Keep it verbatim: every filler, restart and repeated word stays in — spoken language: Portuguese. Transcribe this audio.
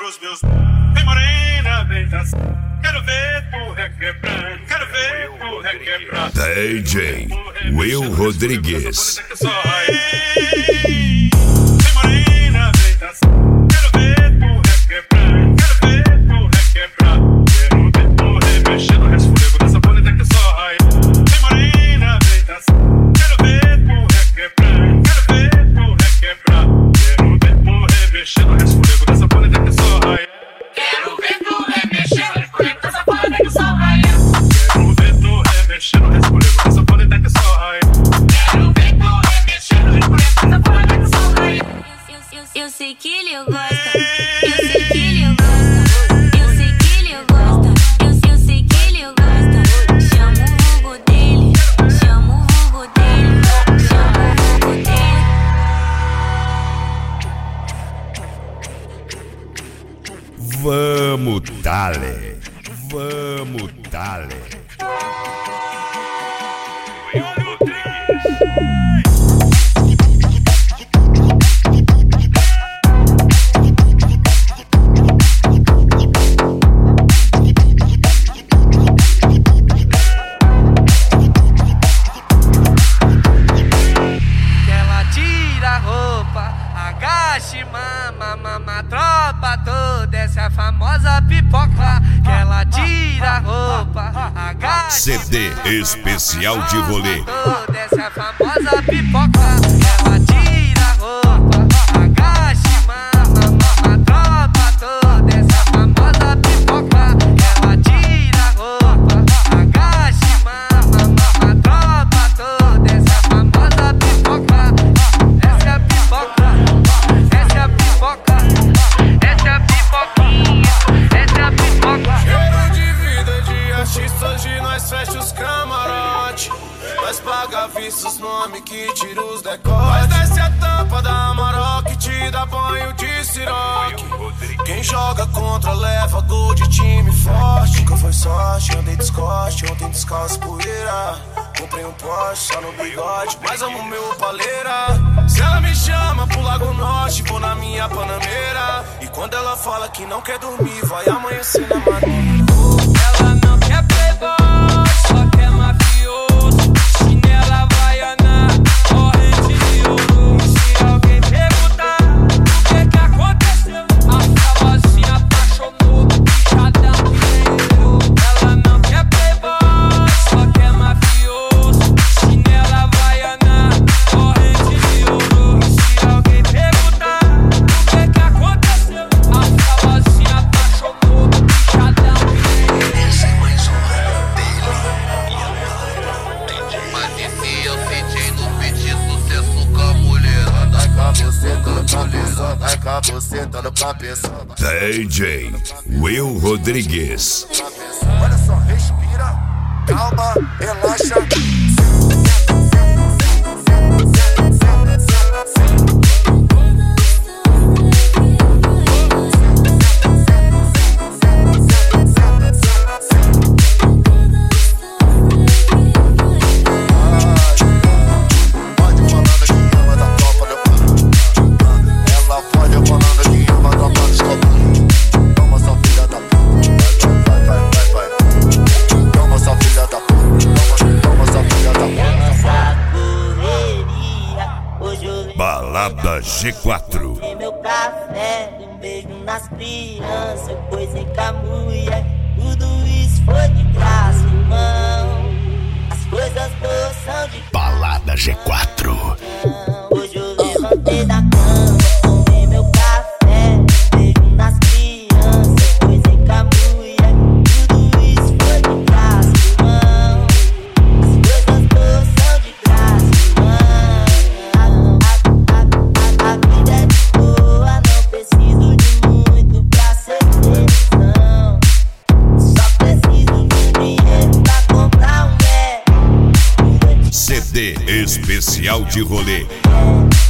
pros meus. Vem morena, vem dançar. Quero ver tu requebrar. Quero ver tu requebrar. D J Will Rodrigues. Vem morena, vem dançar. Quero ver tu requebrar. Quero ver tu requebrar. Quero ver tu remexer no resfolego dessa bonita que só raia. Vem morena, vem dançar. Quero ver tu requebrar. Quero ver tu requebrar. Quero ver tu remexer no resfolego dessa bonita que só raia. Quero ver tu remexer no resfolego dessa bonita que só raia. Quero ver tu remexer no resfolego dessa bonita que só raia. Quero ver tu remexer no resfolego dessa bonita que só raia. Eu sei que ele gosta, eu sei que ele gosta, eu sei que ele gosta, eu, eu sei que ele gosta. Chama o vulgo dele, chama o vulgo dele, chama o vulgo dele. Vamos, dale, vamos, dale. Mama, mama, tropa toda, essa é a famosa pipoca. Que ela tira a roupa, agacha. C D especial de rolê. Toda, essa é a famosa pipoca. Ela tira a roupa, agacha. Mama, mama, tropa toda, essa é a famosa pipoca. Ela tira a roupa, agacha. Mama, mama, tropa toda, essa é a famosa pipoca. Essa é a pipoca. Essa é a pipoca, essa é a pipoquinha, essa é a pipoca. Cheiro de vida de artista, hoje nós fecha os camarote. Nós paga vista os nomes que tira os decotes. Nós desce a tampa da Maroc e te dá banho de siroque. Quem joga contra leva gol de time forte. Nunca foi sorte, andei descoste, ontem descalço poeira. Comprei um Porsche só no bigode, mas amo meu paleira. Se ela me chama pro Lago Norte, vou na minha Panameira. E quando ela fala que não quer dormir, vai amanhecer na maneira. Ela não quer playboy, só quer mafioso. Chinela havaiana, corrente de ouro. E se alguém perguntar o que que aconteceu, a famosinha apaixonou, bichadão que nem eu. Ela não quer playboy, só quer mafioso. Chinela havaiana, corrente de ouro. E se alguém perguntar o que que aconteceu, a famosinha apaixonou, bichadão que nem eu. Esse é mais um rap dele e a Mas e se eu senti no pedir sucesso com a mulher? Vai com a buceta no cabeça, vai com a buceta no cabeça. D J Will Rodrigues. Olha só, respira, calma, relaxa. Balada G quatro. Em meu café, um beijo nas crianças, eu coisei com a mulher. Tudo isso foi de graça, irmão. As coisas boas são de Balada G quatro. Hoje eu levantei da cama, tomei meu café, um beijo nas crianças, eu coisei com a mulher. Tudo isso foi de graça, irmão. As coisas boas são de graça, irmão. A vida é de boa, não preciso de muito pra ser felizão. Só preciso de dinheiro pra comprar um é. C D especial de rolê. É.